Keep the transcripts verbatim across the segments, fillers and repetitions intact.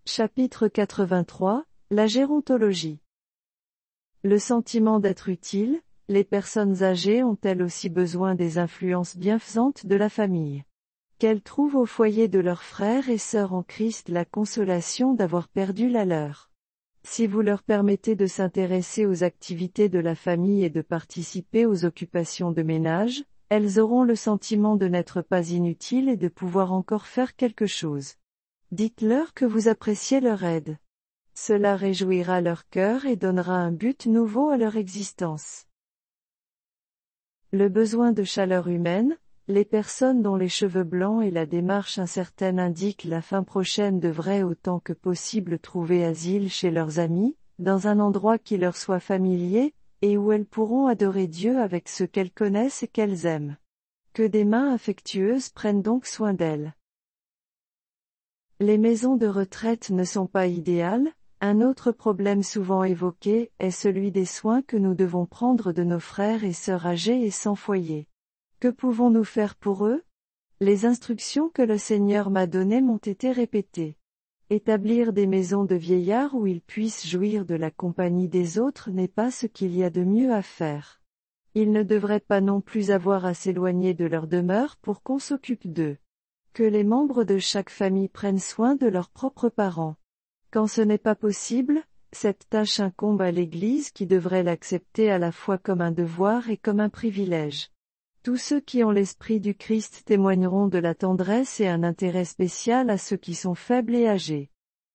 Chapitre quatre-vingt-trois, la gérontologie. Le sentiment d'être utile, les personnes âgées ont elles aussi besoin des influences bienfaisantes de la famille. Qu'elles trouvent au foyer de leurs frères et sœurs en Christ la consolation d'avoir perdu la leur. Si vous leur permettez de s'intéresser aux activités de la famille et de participer aux occupations de ménage, elles auront le sentiment de n'être pas inutiles et de pouvoir encore faire quelque chose. Dites-leur que vous appréciez leur aide. Cela réjouira leur cœur et donnera un but nouveau à leur existence. Le besoin de chaleur humaine, les personnes dont les cheveux blancs et la démarche incertaine indiquent la fin prochaine devraient autant que possible trouver asile chez leurs amis, dans un endroit qui leur soit familier, et où elles pourront adorer Dieu avec ceux qu'elles connaissent et qu'elles aiment. Que des mains affectueuses prennent donc soin d'elles. Les maisons de retraite ne sont pas idéales. Un autre problème souvent évoqué est celui des soins que nous devons prendre de nos frères et sœurs âgés et sans foyer. Que pouvons-nous faire pour eux? Les instructions que le Seigneur m'a données m'ont été répétées. Établir des maisons de vieillards où ils puissent jouir de la compagnie des autres n'est pas ce qu'il y a de mieux à faire. Ils ne devraient pas non plus avoir à s'éloigner de leur demeure pour qu'on s'occupe d'eux. Que les membres de chaque famille prennent soin de leurs propres parents. Quand ce n'est pas possible, cette tâche incombe à l'Église qui devrait l'accepter à la fois comme un devoir et comme un privilège. Tous ceux qui ont l'esprit du Christ témoigneront de la tendresse et un intérêt spécial à ceux qui sont faibles et âgés.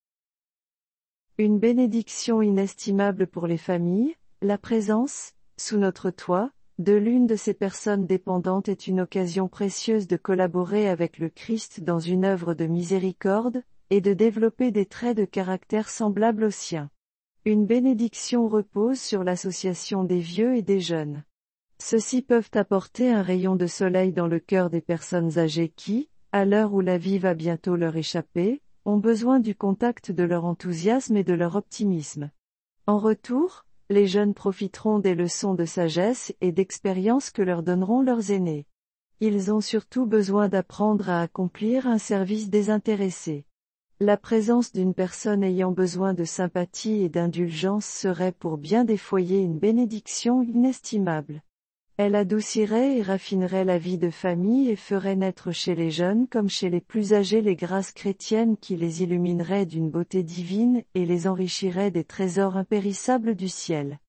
Une bénédiction inestimable pour les familles, la présence, sous notre toit, de l'une de ces personnes dépendantes est une occasion précieuse de collaborer avec le Christ dans une œuvre de miséricorde, et de développer des traits de caractère semblables aux siens. Une bénédiction repose sur l'association des vieux et des jeunes. Ceux-ci peuvent apporter un rayon de soleil dans le cœur des personnes âgées qui, à l'heure où la vie va bientôt leur échapper, ont besoin du contact de leur enthousiasme et de leur optimisme. En retour, les jeunes profiteront des leçons de sagesse et d'expérience que leur donneront leurs aînés. Ils ont surtout besoin d'apprendre à accomplir un service désintéressé. La présence d'une personne ayant besoin de sympathie et d'indulgence serait pour bien des foyers une bénédiction inestimable. Elle adoucirait et raffinerait la vie de famille et ferait naître chez les jeunes comme chez les plus âgés les grâces chrétiennes qui les illumineraient d'une beauté divine et les enrichiraient des trésors impérissables du ciel.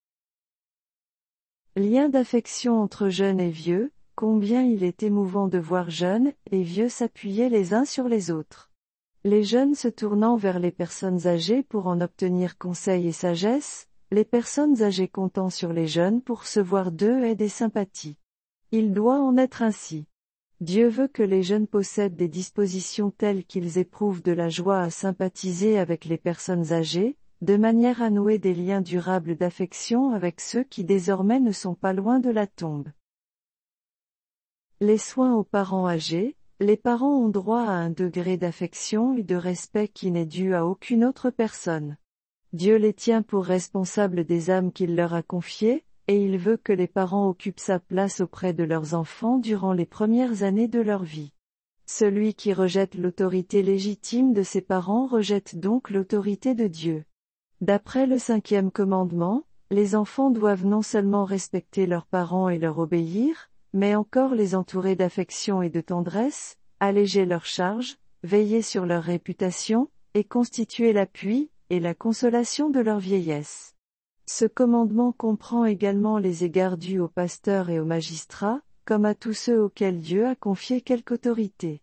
Lien d'affection entre jeunes et vieux, combien il est émouvant de voir jeunes et vieux s'appuyer les uns sur les autres. Les jeunes se tournant vers les personnes âgées pour en obtenir conseil et sagesse, les personnes âgées comptant sur les jeunes pour recevoir d'eux aide et sympathie. Il doit en être ainsi. Dieu veut que les jeunes possèdent des dispositions telles qu'ils éprouvent de la joie à sympathiser avec les personnes âgées, de manière à nouer des liens durables d'affection avec ceux qui désormais ne sont pas loin de la tombe. Les soins aux parents âgés. Les parents ont droit à un degré d'affection et de respect qui n'est dû à aucune autre personne. Dieu les tient pour responsables des âmes qu'il leur a confiées, et il veut que les parents occupent sa place auprès de leurs enfants durant les premières années de leur vie. Celui qui rejette l'autorité légitime de ses parents rejette donc l'autorité de Dieu. D'après le cinquième commandement, les enfants doivent non seulement respecter leurs parents et leur obéir, mais encore les entourer d'affection et de tendresse, alléger leurs charges, veiller sur leur réputation, et constituer l'appui et la consolation de leur vieillesse. Ce commandement comprend également les égards dus aux pasteurs et aux magistrats, comme à tous ceux auxquels Dieu a confié quelque autorité.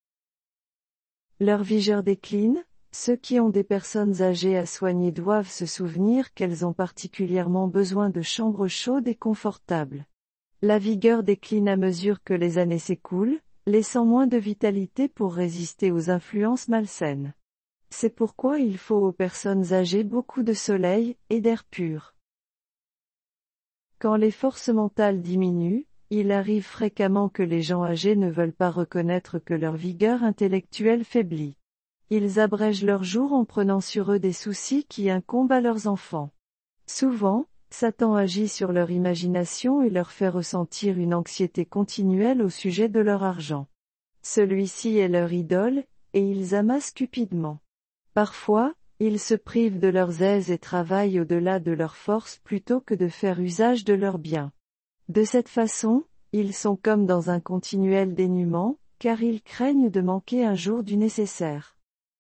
Leur vigueur décline, ceux qui ont des personnes âgées à soigner doivent se souvenir qu'elles ont particulièrement besoin de chambres chaudes et confortables. La vigueur décline à mesure que les années s'écoulent, laissant moins de vitalité pour résister aux influences malsaines. C'est pourquoi il faut aux personnes âgées beaucoup de soleil et d'air pur. Quand les forces mentales diminuent, il arrive fréquemment que les gens âgés ne veulent pas reconnaître que leur vigueur intellectuelle faiblit. Ils abrègent leurs jours en prenant sur eux des soucis qui incombent à leurs enfants. Souvent, Satan agit sur leur imagination et leur fait ressentir une anxiété continuelle au sujet de leur argent. Celui-ci est leur idole, et ils amassent cupidement. Parfois, ils se privent de leurs aises et travaillent au-delà de leurs forces plutôt que de faire usage de leurs biens. De cette façon, ils sont comme dans un continuel dénuement, car ils craignent de manquer un jour du nécessaire.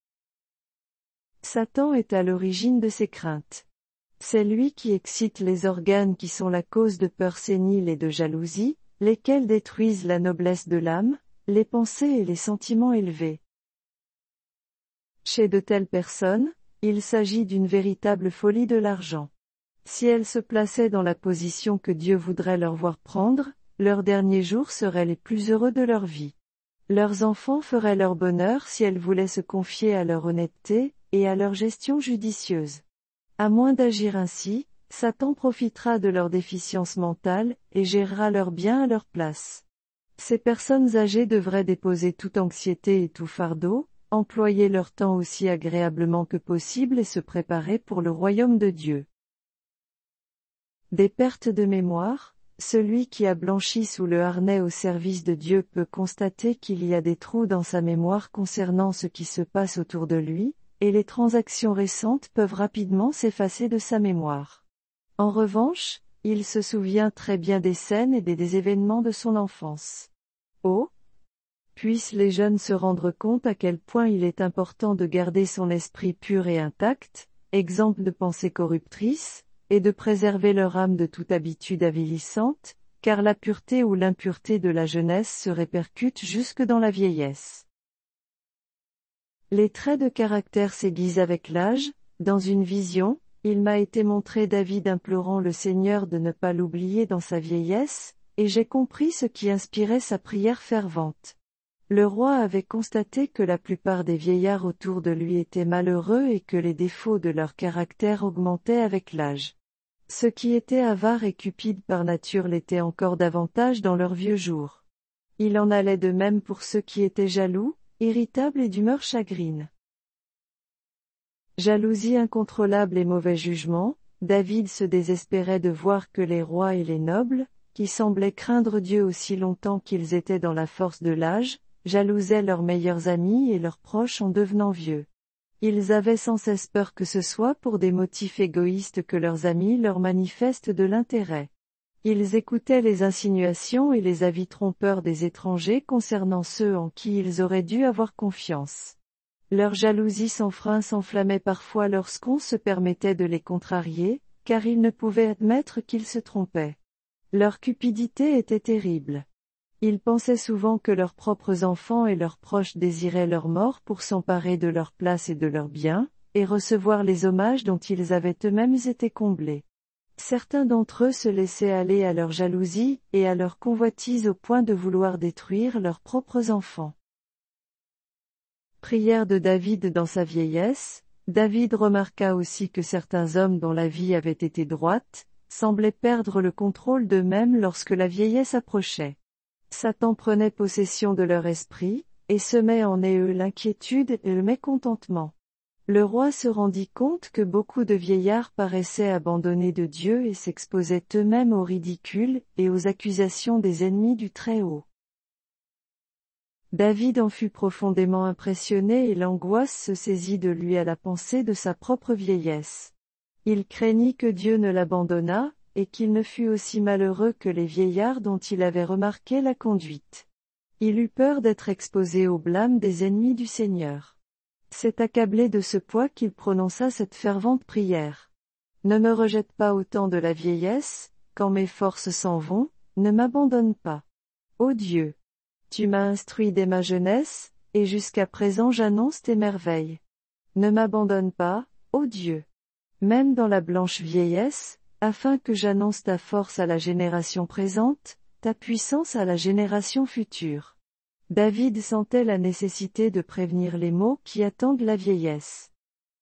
Satan est à l'origine de ces craintes. C'est lui qui excite les organes qui sont la cause de peurs séniles et de jalousie, lesquels détruisent la noblesse de l'âme, les pensées et les sentiments élevés. Chez de telles personnes, il s'agit d'une véritable folie de l'argent. Si elles se plaçaient dans la position que Dieu voudrait leur voir prendre, leurs derniers jours seraient les plus heureux de leur vie. Leurs enfants feraient leur bonheur si elles voulaient se confier à leur honnêteté, et à leur gestion judicieuse. À moins d'agir ainsi, Satan profitera de leur déficience mentale, et gérera leurs biens à leur place. Ces personnes âgées devraient déposer toute anxiété et tout fardeau, employer leur temps aussi agréablement que possible et se préparer pour le royaume de Dieu. Des pertes de mémoire, celui qui a blanchi sous le harnais au service de Dieu peut constater qu'il y a des trous dans sa mémoire concernant ce qui se passe autour de lui, et les transactions récentes peuvent rapidement s'effacer de sa mémoire. En revanche, il se souvient très bien des scènes et des, des événements de son enfance. Oh! Puissent les jeunes se rendre compte à quel point il est important de garder son esprit pur et intact, exempt de pensées corruptrices, et de préserver leur âme de toute habitude avilissante, car la pureté ou l'impureté de la jeunesse se répercute jusque dans la vieillesse. Les traits de caractère s'aiguisent avec l'âge. Dans une vision, il m'a été montré David implorant le Seigneur de ne pas l'oublier dans sa vieillesse, et j'ai compris ce qui inspirait sa prière fervente. Le roi avait constaté que la plupart des vieillards autour de lui étaient malheureux et que les défauts de leur caractère augmentaient avec l'âge. Ceux qui étaient avares et cupides par nature l'étaient encore davantage dans leurs vieux jours. Il en allait de même pour ceux qui étaient jaloux, irritables et d'humeur chagrine. Jalousie incontrôlable et mauvais jugement, David se désespérait de voir que les rois et les nobles, qui semblaient craindre Dieu aussi longtemps qu'ils étaient dans la force de l'âge, jalousaient leurs meilleurs amis et leurs proches en devenant vieux. Ils avaient sans cesse peur que ce soit pour des motifs égoïstes que leurs amis leur manifestent de l'intérêt. Ils écoutaient les insinuations et les avis trompeurs des étrangers concernant ceux en qui ils auraient dû avoir confiance. Leur jalousie sans frein s'enflammait parfois lorsqu'on se permettait de les contrarier, car ils ne pouvaient admettre qu'ils se trompaient. Leur cupidité était terrible. Ils pensaient souvent que leurs propres enfants et leurs proches désiraient leur mort pour s'emparer de leur place et de leurs biens, et recevoir les hommages dont ils avaient eux-mêmes été comblés. Certains d'entre eux se laissaient aller à leur jalousie et à leur convoitise au point de vouloir détruire leurs propres enfants. Prière de David dans sa vieillesse. David remarqua aussi que certains hommes dont la vie avait été droite, semblaient perdre le contrôle d'eux-mêmes lorsque la vieillesse approchait. Satan prenait possession de leur esprit, et semait en eux l'inquiétude et le mécontentement. Le roi se rendit compte que beaucoup de vieillards paraissaient abandonnés de Dieu et s'exposaient eux-mêmes au ridicule et aux accusations des ennemis du Très-Haut. David en fut profondément impressionné et l'angoisse se saisit de lui à la pensée de sa propre vieillesse. Il craignit que Dieu ne l'abandonnât, et qu'il ne fût aussi malheureux que les vieillards dont il avait remarqué la conduite. Il eut peur d'être exposé au blâme des ennemis du Seigneur. C'est accablé de ce poids qu'il prononça cette fervente prière. Ne me rejette pas au temps de la vieillesse, quand mes forces s'en vont, ne m'abandonne pas. Ô Dieu! Tu m'as instruit dès ma jeunesse, et jusqu'à présent j'annonce tes merveilles. Ne m'abandonne pas, ô Dieu! Même dans la blanche vieillesse, afin que j'annonce ta force à la génération présente, ta puissance à la génération future. David sentait la nécessité de prévenir les maux qui attendent la vieillesse.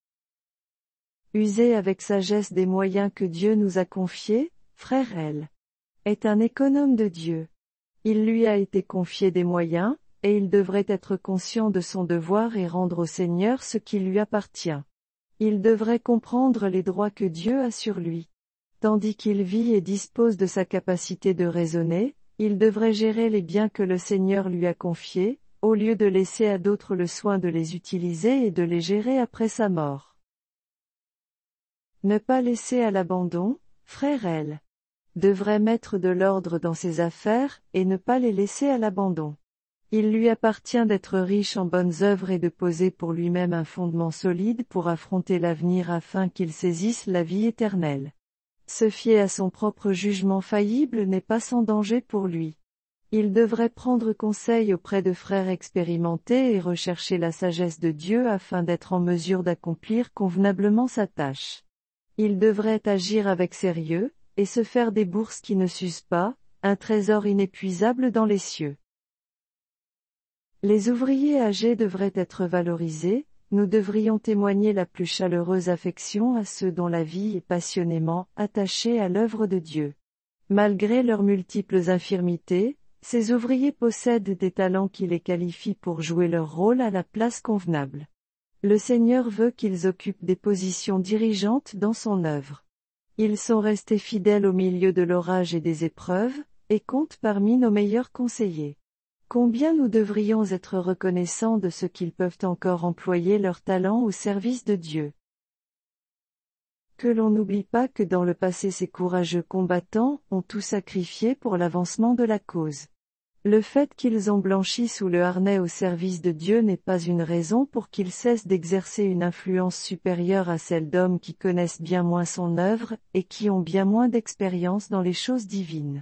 User avec sagesse des moyens que Dieu nous a confiés, frère L. est un économe de Dieu. Il lui a été confié des moyens, et il devrait être conscient de son devoir et rendre au Seigneur ce qui lui appartient. Il devrait comprendre les droits que Dieu a sur lui. Tandis qu'il vit et dispose de sa capacité de raisonner, il devrait gérer les biens que le Seigneur lui a confiés, au lieu de laisser à d'autres le soin de les utiliser et de les gérer après sa mort. Ne pas laisser à l'abandon, frère L. devrait mettre de l'ordre dans ses affaires, et ne pas les laisser à l'abandon. Il lui appartient d'être riche en bonnes œuvres et de poser pour lui-même un fondement solide pour affronter l'avenir afin qu'il saisisse la vie éternelle. Se fier à son propre jugement faillible n'est pas sans danger pour lui. Il devrait prendre conseil auprès de frères expérimentés et rechercher la sagesse de Dieu afin d'être en mesure d'accomplir convenablement sa tâche. Il devrait agir avec sérieux, et se faire des bourses qui ne s'usent pas, un trésor inépuisable dans les cieux. Les ouvriers âgés devraient être valorisés, nous devrions témoigner la plus chaleureuse affection à ceux dont la vie est passionnément attachée à l'œuvre de Dieu. Malgré leurs multiples infirmités, ces ouvriers possèdent des talents qui les qualifient pour jouer leur rôle à la place convenable. Le Seigneur veut qu'ils occupent des positions dirigeantes dans son œuvre. Ils sont restés fidèles au milieu de l'orage et des épreuves, et comptent parmi nos meilleurs conseillers. Combien nous devrions être reconnaissants de ce qu'ils peuvent encore employer leurs talents au service de Dieu. Que l'on n'oublie pas que dans le passé ces courageux combattants ont tout sacrifié pour l'avancement de la cause. Le fait qu'ils ont blanchi sous le harnais au service de Dieu n'est pas une raison pour qu'ils cessent d'exercer une influence supérieure à celle d'hommes qui connaissent bien moins son œuvre, et qui ont bien moins d'expérience dans les choses divines.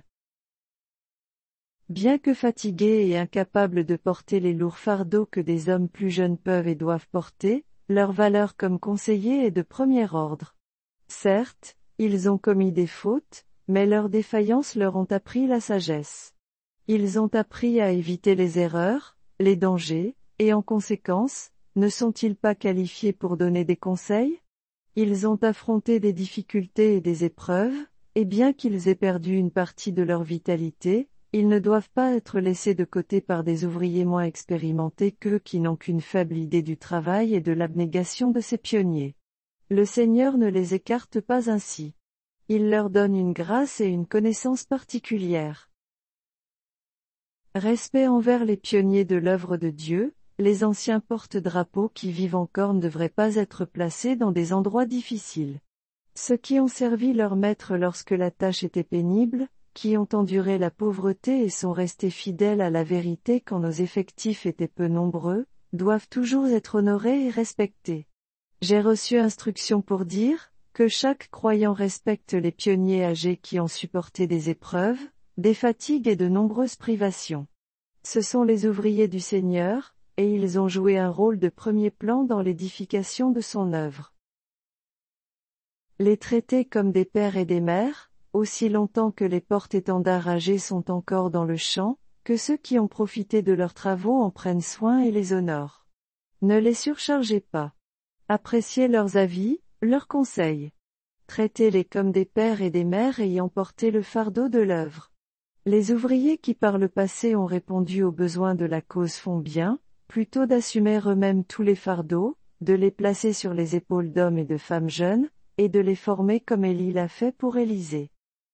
Bien que fatigués et incapables de porter les lourds fardeaux que des hommes plus jeunes peuvent et doivent porter, leur valeur comme conseillers est de premier ordre. Certes, ils ont commis des fautes, mais leurs défaillances leur ont appris la sagesse. Ils ont appris à éviter les erreurs, les dangers, et en conséquence, ne sont-ils pas qualifiés pour donner des conseils? Ils ont affronté des difficultés et des épreuves, et bien qu'ils aient perdu une partie de leur vitalité, ils ne doivent pas être laissés de côté par des ouvriers moins expérimentés qu'eux qui n'ont qu'une faible idée du travail et de l'abnégation de ces pionniers. Le Seigneur ne les écarte pas ainsi. Il leur donne une grâce et une connaissance particulière. Respect envers les pionniers de l'œuvre de Dieu, les anciens porte-drapeaux qui vivent encore ne devraient pas être placés dans des endroits difficiles. Ceux qui ont servi leur maître lorsque la tâche était pénible, qui ont enduré la pauvreté et sont restés fidèles à la vérité quand nos effectifs étaient peu nombreux, doivent toujours être honorés et respectés. J'ai reçu instruction pour dire, que chaque croyant respecte les pionniers âgés qui ont supporté des épreuves, des fatigues et de nombreuses privations. Ce sont les ouvriers du Seigneur, et ils ont joué un rôle de premier plan dans l'édification de son œuvre. Les traiter comme des pères et des mères, aussi longtemps que les porte-étendards âgés sont encore dans le champ, que ceux qui ont profité de leurs travaux en prennent soin et les honorent. Ne les surchargez pas. Appréciez leurs avis, leurs conseils. Traitez-les comme des pères et des mères ayant porté le fardeau de l'œuvre. Les ouvriers qui par le passé ont répondu aux besoins de la cause font bien, plutôt d'assumer eux-mêmes tous les fardeaux, de les placer sur les épaules d'hommes et de femmes jeunes, et de les former comme Élie l'a fait pour Élisée.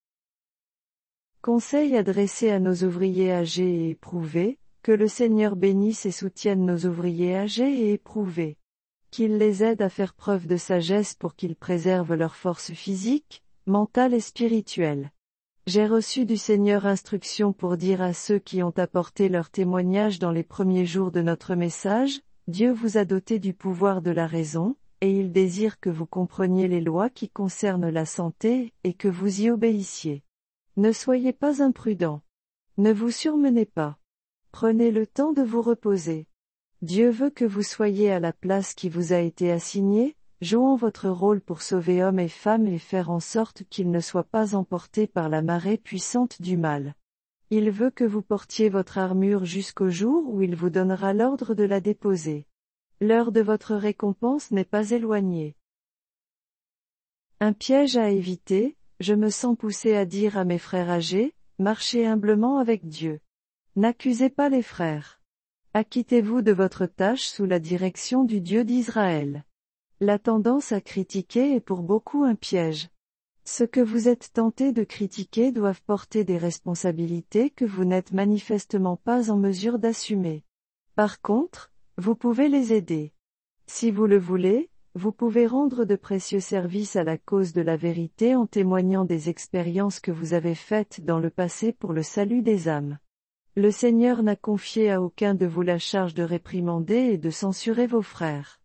Conseil adressé à nos ouvriers âgés et éprouvés, que le Seigneur bénisse et soutienne nos ouvriers âgés et éprouvés. Qu'il les aide à faire preuve de sagesse pour qu'ils préservent leur force physique, mentale et spirituelle. J'ai reçu du Seigneur instruction pour dire à ceux qui ont apporté leur témoignage dans les premiers jours de notre message, Dieu vous a doté du pouvoir de la raison, et il désire que vous compreniez les lois qui concernent la santé, et que vous y obéissiez. Ne soyez pas imprudents. Ne vous surmenez pas. Prenez le temps de vous reposer. Dieu veut que vous soyez à la place qui vous a été assignée, jouant votre rôle pour sauver hommes et femmes et faire en sorte qu'ils ne soient pas emportés par la marée puissante du mal. Il veut que vous portiez votre armure jusqu'au jour où il vous donnera l'ordre de la déposer. L'heure de votre récompense n'est pas éloignée. Un piège à éviter, je me sens poussé à dire à mes frères âgés, marchez humblement avec Dieu. N'accusez pas les frères. Acquittez-vous de votre tâche sous la direction du Dieu d'Israël. La tendance à critiquer est pour beaucoup un piège. Ceux que vous êtes tentés de critiquer doivent porter des responsabilités que vous n'êtes manifestement pas en mesure d'assumer. Par contre, vous pouvez les aider. Si vous le voulez, vous pouvez rendre de précieux services à la cause de la vérité en témoignant des expériences que vous avez faites dans le passé pour le salut des âmes. Le Seigneur n'a confié à aucun de vous la charge de réprimander et de censurer vos frères.